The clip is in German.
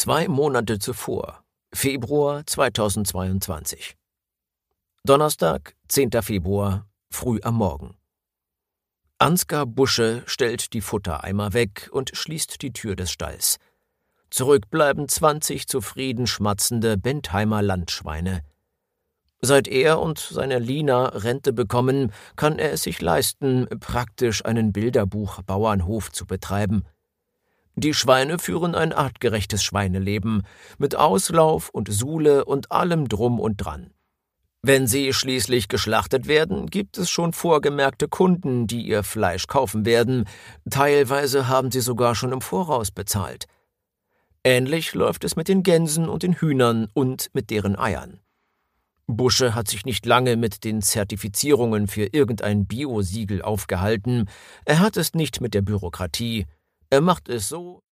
2 Monate zuvor, Februar 2022. Donnerstag, 10. Februar, früh am Morgen. Ansgar Busche stellt die Futtereimer weg und schließt die Tür des Stalls. Zurück bleiben 20 zufrieden schmatzende Bentheimer Landschweine. Seit er und seine Lina Rente bekommen, kann er es sich leisten, praktisch einen Bilderbuch-Bauernhof zu betreiben. Die Schweine führen ein artgerechtes Schweineleben, mit Auslauf und Sule und allem Drum und Dran. Wenn sie schließlich geschlachtet werden, gibt es schon vorgemerkte Kunden, die ihr Fleisch kaufen werden. Teilweise haben sie sogar schon im Voraus bezahlt. Ähnlich läuft es mit den Gänsen und den Hühnern und mit deren Eiern. Busche hat sich nicht lange mit den Zertifizierungen für irgendein Bio-Siegel aufgehalten. Er hat es nicht mit der Bürokratie. Er macht es so,